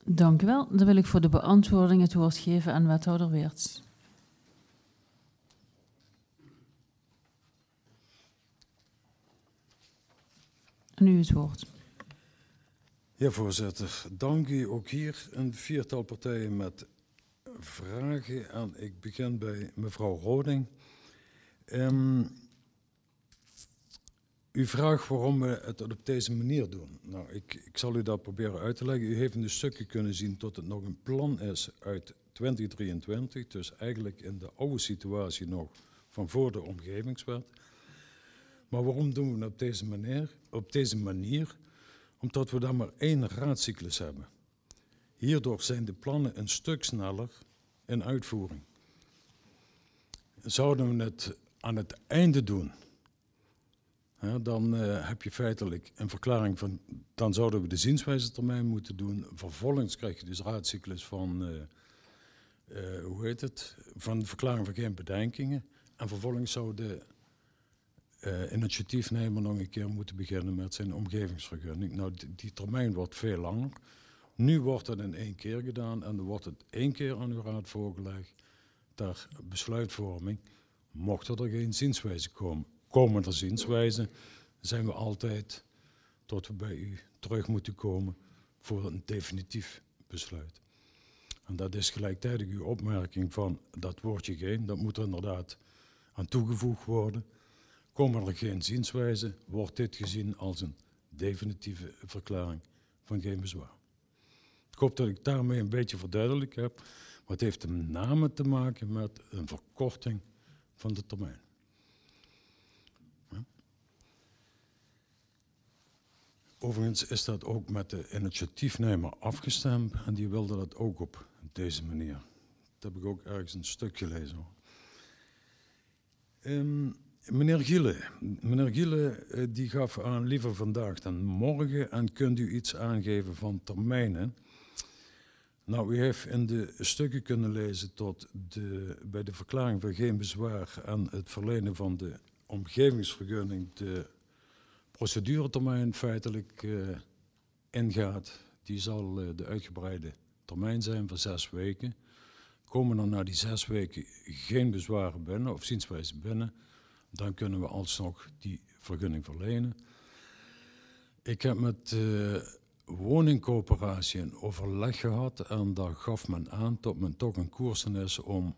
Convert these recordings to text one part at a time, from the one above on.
Dank u wel. Dan wil ik voor de beantwoording het woord geven aan wethouder Weerts. En u het woord. Ja, voorzitter. Dank u. Ook hier een viertal partijen met vragen. En ik begin bij mevrouw Roding. U vraagt waarom we het op deze manier doen. Nou, ik zal u dat proberen uit te leggen. U heeft in de stukken kunnen zien dat het nog een plan is uit 2023. Dus eigenlijk in de oude situatie nog van voor de omgevingswet. Maar waarom doen we het op deze manier? Omdat we dan maar 1 raadcyclus hebben. Hierdoor zijn de plannen een stuk sneller in uitvoering. Zouden we het aan het einde doen, dan heb je feitelijk een verklaring van, dan zouden we de zienswijzetermijn moeten doen. Vervolgens krijg je dus raadcyclus van, van de verklaring van geen bedenkingen. En vervolgens zou de initiatiefnemer nog een keer moeten beginnen met zijn omgevingsvergunning. Nou, die termijn wordt veel langer. Nu wordt het in 1 keer gedaan en dan wordt het 1 keer aan uw raad voorgelegd ter besluitvorming. Mocht er geen zienswijze komen. Komen er zienswijzen, zijn we altijd tot we bij u terug moeten komen voor een definitief besluit. En dat is gelijktijdig uw opmerking van dat woordje geen, dat moet er inderdaad aan toegevoegd worden. Komen er geen zienswijzen, wordt dit gezien als een definitieve verklaring van geen bezwaar. Ik hoop dat ik daarmee een beetje verduidelijk heb, maar het heeft met name te maken met een verkorting van de termijn. Overigens is dat ook met de initiatiefnemer afgestemd en die wilde dat ook op deze manier. Dat heb ik ook ergens een stuk gelezen. Meneer Giele die gaf aan liever vandaag dan morgen en kunt u iets aangeven van termijnen? Nou, u heeft in de stukken kunnen lezen tot bij de verklaring van geen bezwaar en het verlenen van de omgevingsvergunning de proceduretermijn feitelijk ingaat. Die zal de uitgebreide termijn zijn van 6 weken. Komen er na die 6 weken geen bezwaren binnen of zienswijzen binnen, dan kunnen we alsnog die vergunning verlenen. Ik heb met de woningcoöperatie een overleg gehad en daar gaf men aan dat men toch een koers in is om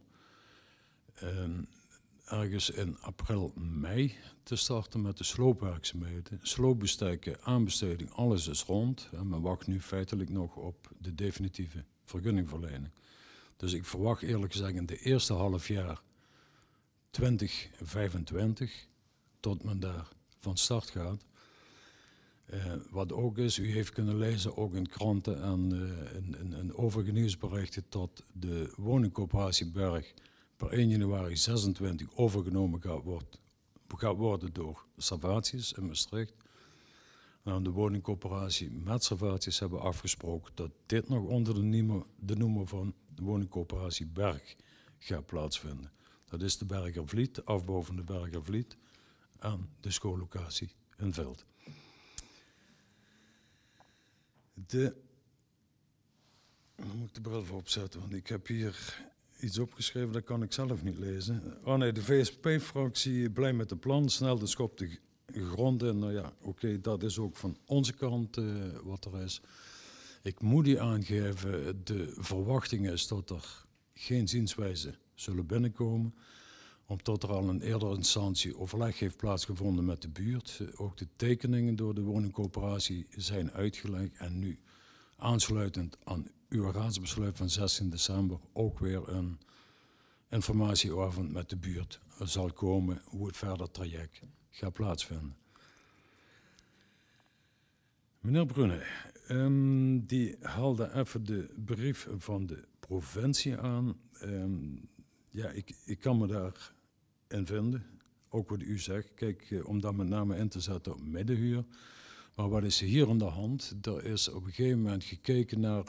ergens in april, mei te starten met de sloopwerkzaamheden. Sloopbestekken, aanbesteding, alles is rond en men wacht nu feitelijk nog op de definitieve vergunningverlening. Dus ik verwacht eerlijk gezegd in de eerste halfjaar 2025 tot men daar van start gaat. Wat ook is, u heeft kunnen lezen, ook in kranten en in overige nieuwsberichten, dat de woningcoöperatie Berg per 1 januari 26 overgenomen gaat worden door Servatius in Maastricht. En de woningcoöperatie met Servatius hebben afgesproken dat dit nog onder de noemer van de woningcoöperatie Berg gaat plaatsvinden. Dat is de Bergervliet, afbouw van de Bergervliet en de schoollocatie in Veld. Dan moet ik de bril voor opzetten, want ik heb hier iets opgeschreven, dat kan ik zelf niet lezen. Oh nee, de VSP-fractie blij met de plan, snel de schop de grond in. Nou ja, oké, dat is ook van onze kant wat er is. Ik moet u aangeven, de verwachting is dat er geen zienswijzen zullen binnenkomen, omdat er al in eerdere instantie overleg heeft plaatsgevonden met de buurt. Ook de tekeningen door de woningcoöperatie zijn uitgelegd en nu aansluitend aan uw raadsbesluit van 16 december ook weer een informatieavond met de buurt zal komen hoe het verder traject gaat plaatsvinden. Meneer Brune, die haalde even de brief van de provincie aan. Ja, ik kan me daarin vinden, ook wat u zegt. Kijk, om dat met name in te zetten op middenhuur. Maar wat is hier aan de hand? Er is op een gegeven moment gekeken naar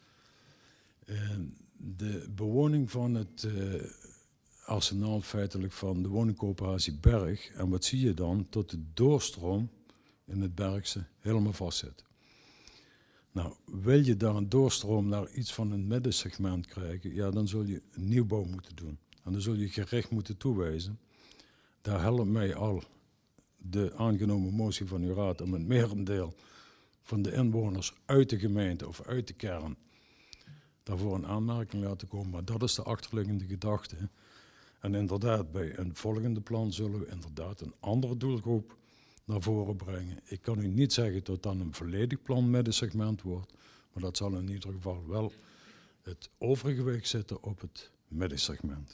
de bewoning van het arsenaal feitelijk van de woningcoöperatie Berg. En wat zie je dan? Tot de doorstroom in het Bergse helemaal vastzit. Nou, wil je daar een doorstroom naar iets van een middensegment krijgen, ja, dan zul je een nieuwbouw moeten doen. En dan zul je gericht moeten toewijzen. Daar helpt mij al de aangenomen motie van uw raad om het merendeel van de inwoners uit de gemeente of uit de kern daarvoor een aanmerking laten komen. Maar dat is de achterliggende gedachte. En inderdaad, bij een volgende plan zullen we inderdaad een andere doelgroep naar voren brengen. Ik kan u niet zeggen dat dan een volledig plan middensegment wordt, maar dat zal in ieder geval wel het overgewicht zitten op het middensegment.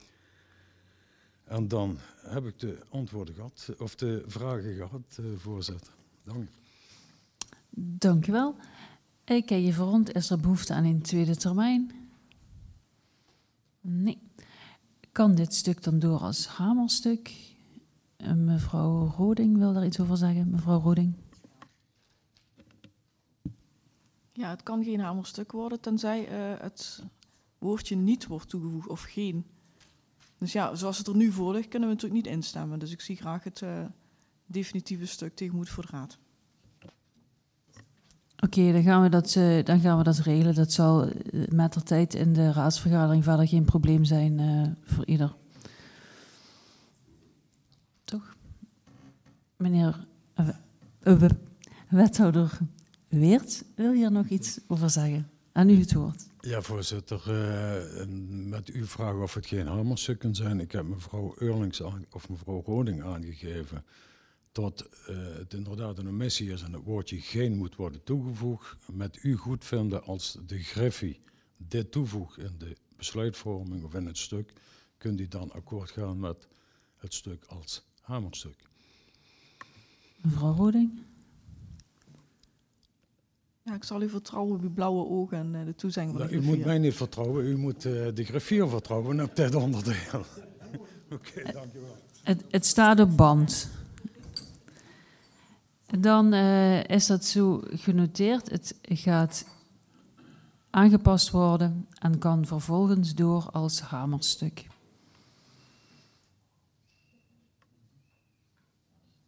En dan heb ik de antwoorden gehad, of de vragen gehad, voorzitter. Dank u. Dank u wel. Ik kijk even rond. Is er behoefte aan een tweede termijn? Nee. Kan dit stuk dan door als hamerstuk? Mevrouw Roding wil daar iets over zeggen. Mevrouw Roding. Ja, het kan geen hamerstuk worden, tenzij het woordje niet wordt toegevoegd of geen. Dus ja, zoals het er nu voor ligt, kunnen we natuurlijk niet instemmen. Dus ik zie graag het definitieve stuk tegemoet voor de raad. Oké, dan gaan we dat regelen. Dat zal met de tijd in de raadsvergadering verder geen probleem zijn voor ieder. Toch? Meneer wethouder Weert wil hier nog iets over zeggen. Aan u het woord. Ja, voorzitter. Met uw vraag of het geen hamerstuk kan zijn. Ik heb mevrouw Eurlings of mevrouw Roding aangegeven dat het inderdaad een omissie is en het woordje geen moet worden toegevoegd. Met u goedvinden als de Griffie dit toevoegt in de besluitvorming of in het stuk, kunt u dan akkoord gaan met het stuk als hamerstuk. Mevrouw Roding. Ja, ik zal u vertrouwen op uw blauwe ogen en de toezegging van de U griffier. moet mij niet vertrouwen, u moet de griffier vertrouwen op dit onderdeel. Oké, dank u wel. Het staat op band. Dan is dat zo genoteerd. Het gaat aangepast worden en kan vervolgens door als hamerstuk.